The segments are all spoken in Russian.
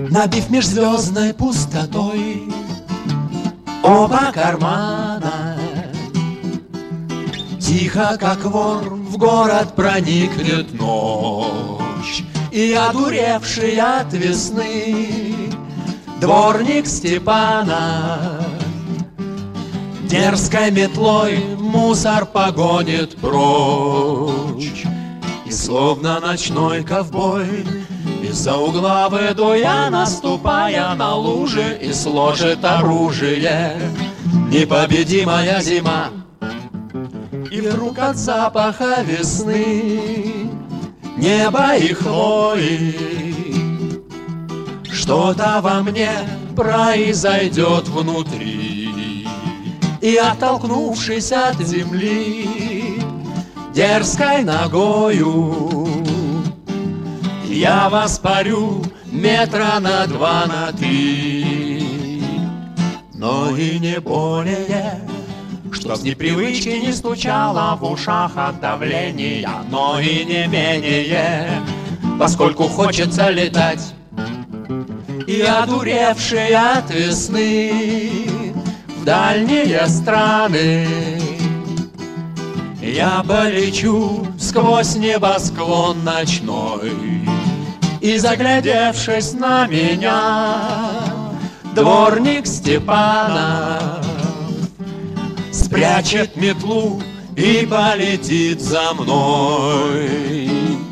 Набив межзвездной пустотой оба кармана, тихо, как вор, в город проникнет ночь. И одуревший от весны дворник Степана дерзкой метлой мусор погонит прочь. И словно ночной ковбой из-за угла выйду я, наступая на лужи, и сложит оружие непобедимая зима. И вдруг от запаха весны, неба и хвои что-то во мне произойдет внутри. И оттолкнувшись от земли дерзкой ногою, я воспарю метра на 2, на 3. Но и не более, чтоб с непривычки не стучало в ушах от давления, но и не менее, поскольку хочется летать. И одуревший от весны в дальние страны я полечу сквозь небосклон ночной. И заглядевшись на меня, дворник Степана спрячет метлу и полетит за мной.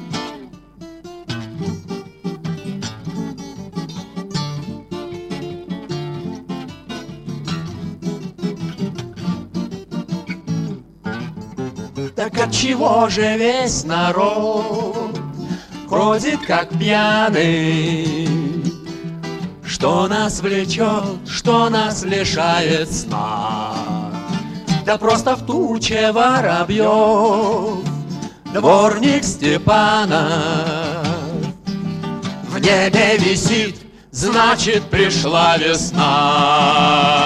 Так отчего же весь народ ходит как пьяный? Что нас влечет, что нас лишает сна? Да просто в туче воробьев дворник Степана в небе висит, значит пришла весна.